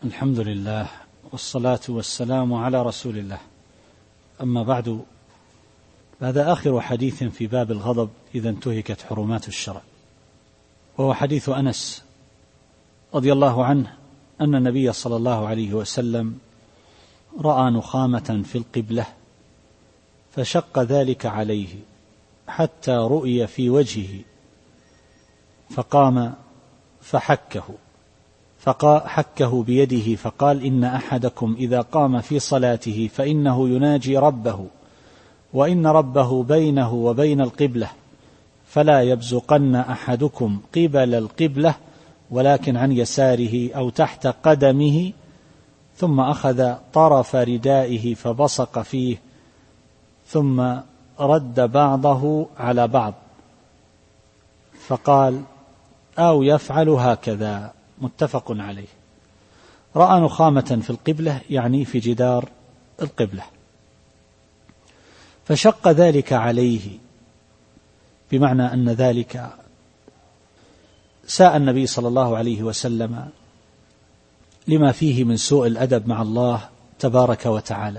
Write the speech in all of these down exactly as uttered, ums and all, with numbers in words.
الحمد لله والصلاة والسلام على رسول الله. أما بعد، هذا آخر حديث في باب الغضب إذا انتهكت حرمات الشرع، وهو حديث أنس رضي الله عنه أن النبي صلى الله عليه وسلم رأى نخامة في القبلة فشق ذلك عليه حتى رؤي في وجهه، فقام فحكه فحكه بيده فقال: إن أحدكم إذا قام في صلاته فإنه يناجي ربه، وإن ربه بينه وبين القبلة، فلا يبزقن أحدكم قبل القبلة ولكن عن يساره أو تحت قدمه. ثم أخذ طرف ردائه فبصق فيه ثم رد بعضه على بعض، فقال: أو يفعل هكذا. متفق عليه. رأى نخامة في القبلة يعني في جدار القبلة، فشق ذلك عليه، بمعنى أن ذلك ساء النبي صلى الله عليه وسلم لما فيه من سوء الأدب مع الله تبارك وتعالى،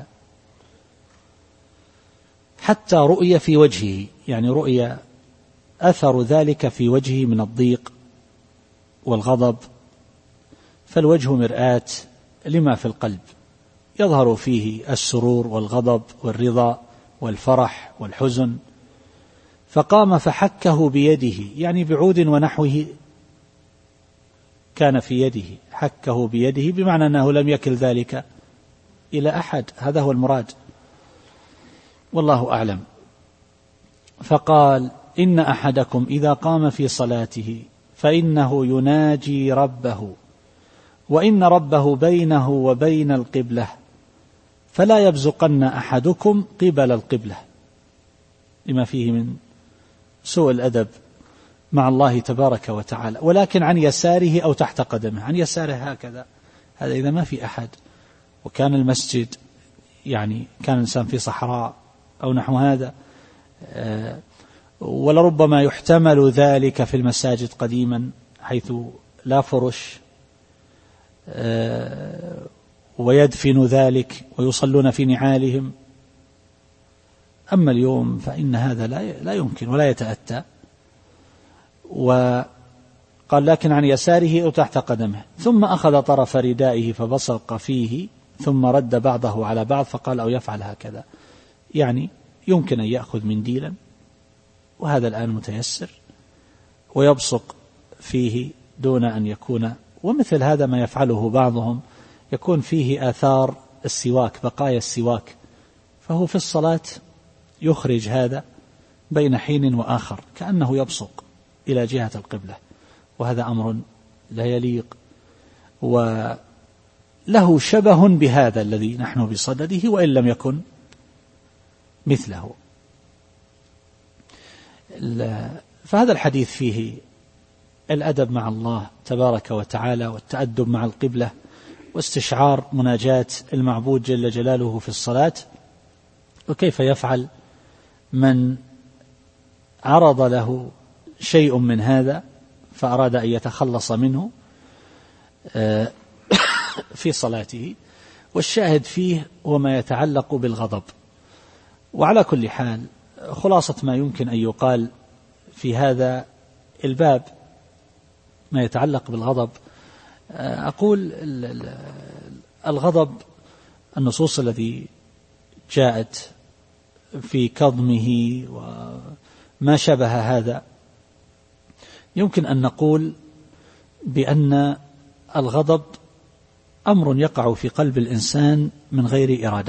حتى رؤي في وجهه، يعني رؤي أثر ذلك في وجهه من الضيق والغضب. فالوجه مرآة لما في القلب، يظهر فيه السرور والغضب والرضا والفرح والحزن. فقام فحكه بيده، يعني بعود ونحوه كان في يده، حكه بيده بمعنى أنه لم يكل ذلك إلى أحد، هذا هو المراد والله أعلم. فقال: إن أحدكم إذا قام في صلاته فإنه يناجي ربه، وإن ربه بينه وبين القبلة، فلا يبزقن أحدكم قبل القبلة، لما فيه من سوء الأدب مع الله تبارك وتعالى، ولكن عن يساره أو تحت قدمه. عن يساره هكذا، هذا إذا ما في أحد وكان المسجد يعني كان الإنسان في صحراء أو نحو هذا، ولربما يحتمل ذلك في المساجد قديما حيث لا فرش، ويدفن ذلك ويصلون في نعالهم. أما اليوم فإن هذا لا يمكن ولا يتأتى. وقال: لكن عن يساره أو تحت قدمه. ثم أخذ طرف ردائه فبصق فيه ثم رد بعضه على بعض، فقال: أو يفعل هكذا، يعني يمكن أن يأخذ منديلا، وهذا الآن متيسر، ويبصق فيه دون أن يكون، ومثل هذا ما يفعله بعضهم يكون فيه آثار السواك، بقايا السواك، فهو في الصلاة يخرج هذا بين حين وآخر كأنه يبصق إلى جهة القبلة، وهذا أمر لا يليق، وله شبه بهذا الذي نحن بصدده وإن لم يكن مثله. فهذا الحديث فيه الأدب مع الله تبارك وتعالى، والتأدب مع القبلة، واستشعار مناجاة المعبود جل جلاله في الصلاة، وكيف يفعل من عرض له شيء من هذا فأراد أن يتخلص منه في صلاته. والشاهد فيه هو ما يتعلق بالغضب. وعلى كل حال، خلاصة ما يمكن أن يقال في هذا الباب ما يتعلق بالغضب، أقول الغضب النصوص التي جاءت في كظمه وما شبه هذا، يمكن أن نقول بأن الغضب أمر يقع في قلب الإنسان من غير إرادة،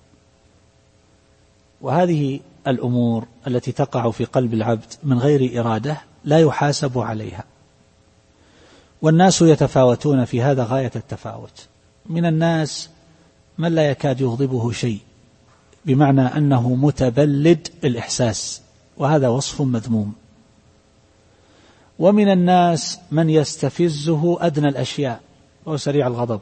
وهذه الأمور التي تقع في قلب العبد من غير إرادة لا يحاسب عليها. والناس يتفاوتون في هذا غاية التفاوت. من الناس من لا يكاد يغضبه شيء، بمعنى أنه متبلد الإحساس، وهذا وصف مذموم. ومن الناس من يستفزه أدنى الأشياء وهو سريع الغضب،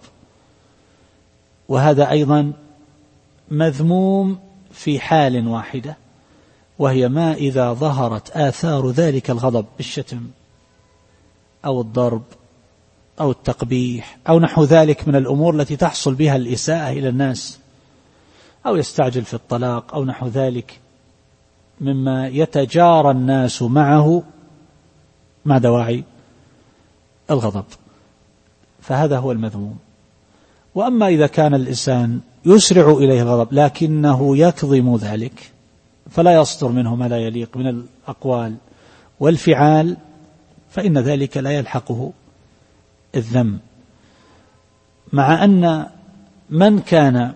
وهذا أيضا مذموم في حال واحدة، وهي ما إذا ظهرت آثار ذلك الغضب بالشتم أو الضرب أو التقبيح أو نحو ذلك من الأمور التي تحصل بها الإساءة إلى الناس، أو يستعجل في الطلاق أو نحو ذلك مما يتجارى الناس معه مع دواعي الغضب، فهذا هو المذموم. وأما إذا كان الإنسان يسرع إليه الغضب لكنه يكظم ذلك فلا يصدر منه ما لا يليق من الأقوال والفعال، فإن ذلك لا يلحقه الذم، مع أن من كان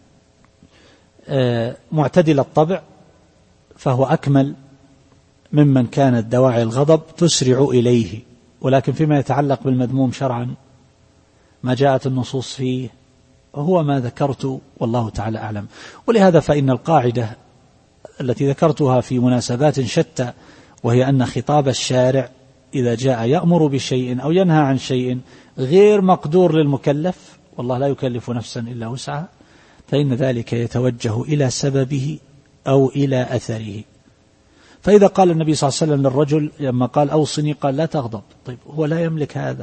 معتدل الطبع فهو أكمل ممن كانت دواعي الغضب تسرع إليه. ولكن فيما يتعلق بالمذموم شرعا ما جاءت النصوص فيه هو ما ذكرت والله تعالى أعلم. ولهذا فإن القاعدة التي ذكرتها في مناسبات شتى، وهي أن خطاب الشارع إذا جاء يأمر بشيء أو ينهى عن شيء غير مقدور للمكلف، والله لا يكلف نفسا إلا وسعها، فإن ذلك يتوجه إلى سببه أو إلى أثره. فإذا قال النبي صلى الله عليه وسلم للرجل لما قال أوصني قال لا تغضب، طيب هو لا يملك هذا،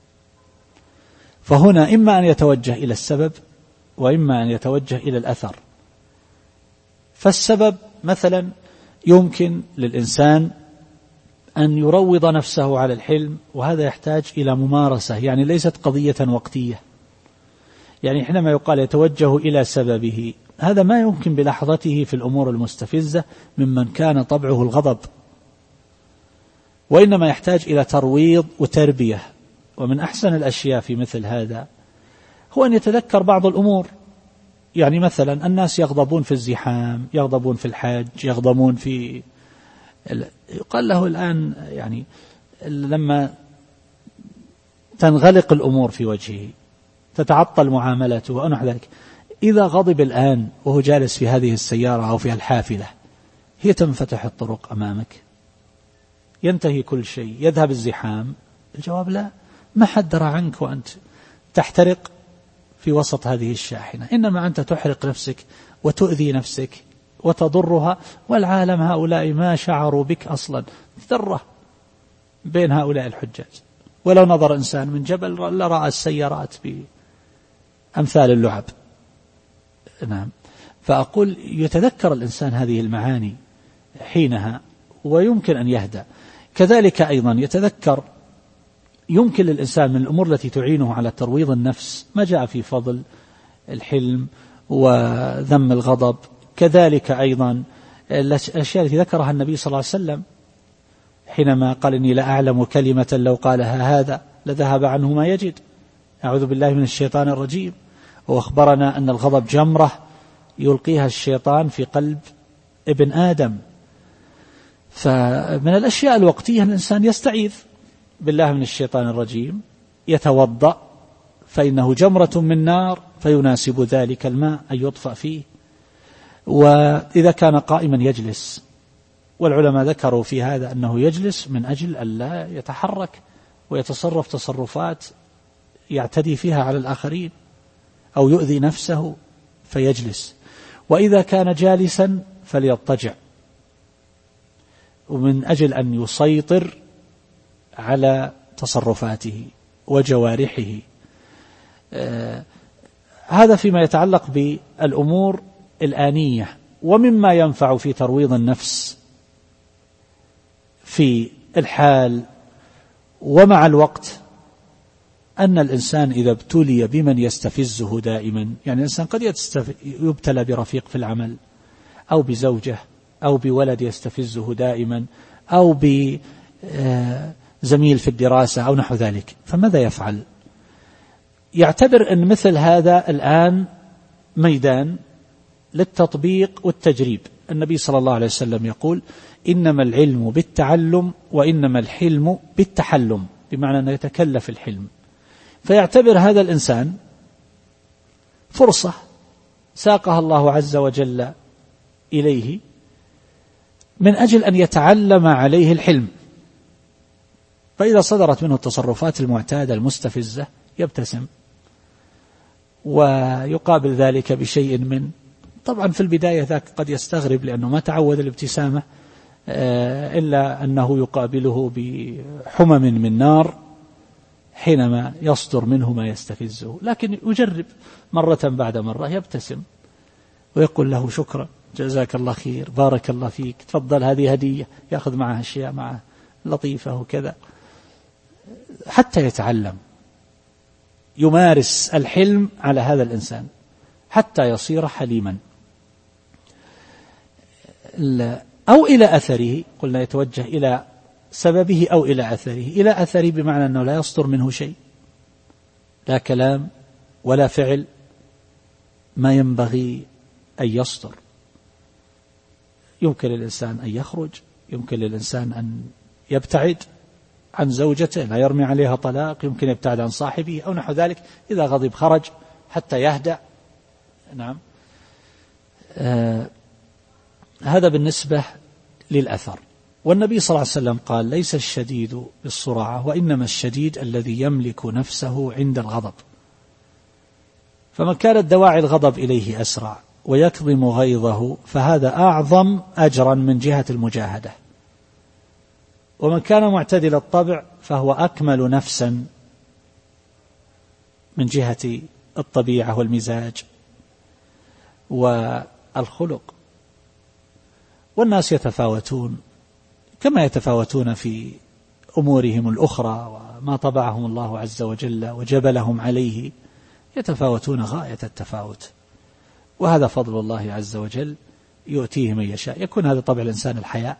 فهنا إما أن يتوجه إلى السبب وإما أن يتوجه إلى الأثر. فالسبب مثلا يمكن للإنسان أن يروض نفسه على الحلم، وهذا يحتاج إلى ممارسة، يعني ليست قضية وقتية. يعني حينما يقال يتوجه إلى سببه، هذا ما يمكن بلحظته في الأمور المستفزة ممن كان طبعه الغضب، وإنما يحتاج إلى ترويض وتربية. ومن أحسن الأشياء في مثل هذا هو أن يتذكر بعض الأمور، يعني مثلا الناس يغضبون في الزحام، يغضبون في الحج، يغضبون في يقال له الآن يعني لما تنغلق الأمور في وجهه تتعطل معاملته ونحو ذلك، إذا غضب الآن وهو جالس في هذه السيارة أو في الحافلة هي تنفتح الطرق أمامك، ينتهي كل شيء، يذهب الزحام. الجواب لا، ما حد درى عنك وأنت تحترق في وسط هذه الشاحنة، إنما أنت تحرق نفسك وتؤذي نفسك وتضرها، والعالم هؤلاء ما شعروا بك أصلا ذرة بين هؤلاء الحجاج. ولو نظر إنسان من جبل لرأى السيارات بأمثال اللعب. نعم، فأقول يتذكر الإنسان هذه المعاني حينها ويمكن أن يهدى. كذلك أيضا يتذكر يمكن للإنسان من الأمور التي تعينه على ترويض النفس ما جاء في فضل الحلم وذم الغضب. كذلك أيضا الأشياء التي ذكرها النبي صلى الله عليه وسلم حينما قال إني لا أعلم كلمة لو قالها هذا لذهب عنه ما يجد، أعوذ بالله من الشيطان الرجيم. وأخبرنا أن الغضب جمرة يلقيها الشيطان في قلب ابن آدم. فمن الأشياء الوقتية الإنسان يستعيذ بالله من الشيطان الرجيم، يتوضأ فإنه جمرة من نار فيناسب ذلك الماء أن يطفأ فيه. وإذا كان قائما يجلس، والعلماء ذكروا في هذا أنه يجلس من أجل ألا يتحرك ويتصرف تصرفات يعتدي فيها على الآخرين أو يؤذي نفسه فيجلس. وإذا كان جالسا فليضطجع، ومن أجل أن يسيطر على تصرفاته وجوارحه. آه هذا فيما يتعلق بالأمور الآنية. ومما ينفع في ترويض النفس في الحال ومع الوقت أن الإنسان إذا ابتلي بمن يستفزه دائما، يعني الإنسان قد يبتلى برفيق في العمل أو بزوجة أو بولد يستفزه دائما أو بزميل في الدراسة أو نحو ذلك، فماذا يفعل؟ يعتبر أن مثل هذا الآن ميدان للتطبيق والتجريب. النبي صلى الله عليه وسلم يقول إنما العلم بالتعلم وإنما الحلم بالتحلم، بمعنى أنه يتكلف الحلم. فيعتبر هذا الإنسان فرصة ساقها الله عز وجل إليه من أجل أن يتعلم عليه الحلم. فإذا صدرت منه التصرفات المعتادة المستفزة يبتسم ويقابل ذلك بشيء من، طبعا في البداية ذاك قد يستغرب لأنه ما تعود الابتسامة، إلا أنه يقابله بحمم من نار حينما يصدر منه ما يستفزه، لكن يجرب مرة بعد مرة، يبتسم ويقول له شكرا، جزاك الله خير، بارك الله فيك، تفضل هذه هدية، يأخذ معها أشياء معه لطيفة وكذا، حتى يتعلم، يمارس الحلم على هذا الإنسان حتى يصير حليما. أو إلى أثره، قلنا يتوجه إلى سببه أو إلى أثره. إلى أثره بمعنى أنه لا يصدر منه شيء، لا كلام ولا فعل ما ينبغي أن يصدر. يمكن للإنسان أن يخرج، يمكن للإنسان أن يبتعد عن زوجته، لا يرمي عليها طلاق، يمكن يبتعد عن صاحبه أو نحو ذلك، إذا غضب خرج حتى يهدأ. نعم. آه هذا بالنسبة للأثر. والنبي صلى الله عليه وسلم قال: ليس الشديد بالسرعة، وإنما الشديد الذي يملك نفسه عند الغضب. فمن كانت دواعي الغضب إليه أسرع ويكظم غيظه فهذا أعظم أجرا من جهة المجاهدة. ومن كان معتدل الطبع فهو أكمل نفسا من جهة الطبيعة والمزاج والخلق. والناس يتفاوتون كما يتفاوتون في أمورهم الأخرى، وما طبعهم الله عز وجل وجبلهم عليه يتفاوتون غاية التفاوت، وهذا فضل الله عز وجل يؤتيه من يشاء. يكون هذا طبع الإنسان الحياء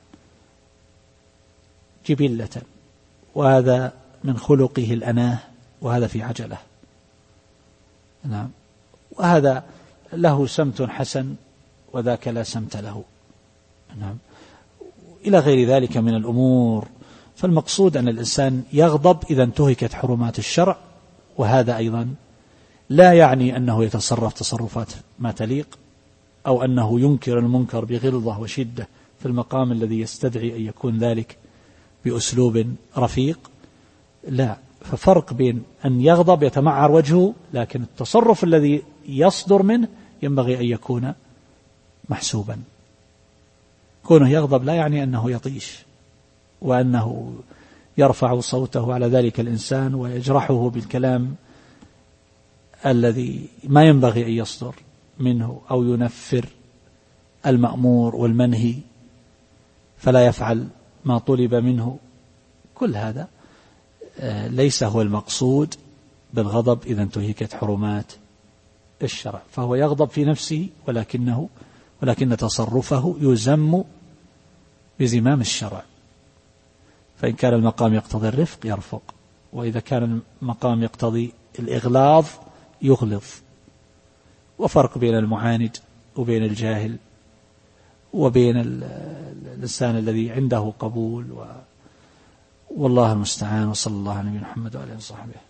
جبلة، وهذا من خلقه الأناه، وهذا في عجلة. نعم. وهذا له سمت حسن وذاك لا سمت له. نعم. إلى غير ذلك من الأمور. فالمقصود أن الإنسان يغضب إذا انتهكت حرمات الشرع، وهذا أيضا لا يعني أنه يتصرف تصرفات ما تليق، أو أنه ينكر المنكر بغلظة وشدة في المقام الذي يستدعي أن يكون ذلك بأسلوب رفيق. لا، ففرق بين أن يغضب يتمعر وجهه، لكن التصرف الذي يصدر منه ينبغي أن يكون محسوبا. كونه يغضب لا يعني أنه يطيش، وأنه يرفع صوته على ذلك الإنسان ويجرحه بالكلام الذي ما ينبغي أن يصدر منه، أو ينفر المأمور والمنهي فلا يفعل ما طلب منه. كل هذا ليس هو المقصود بالغضب إذا انتهكت حرمات الشرع. فهو يغضب في نفسه، ولكنه ولكن تصرفه يزم بزمام الشرع. فإن كان المقام يقتضي الرفق يرفق، وإذا كان المقام يقتضي الإغلاظ يغلظ. وفرق بين المعاند وبين الجاهل وبين الإنسان الذي عنده قبول و... والله المستعان. وصلى الله على نبينا محمد وعلى آله وصحبه.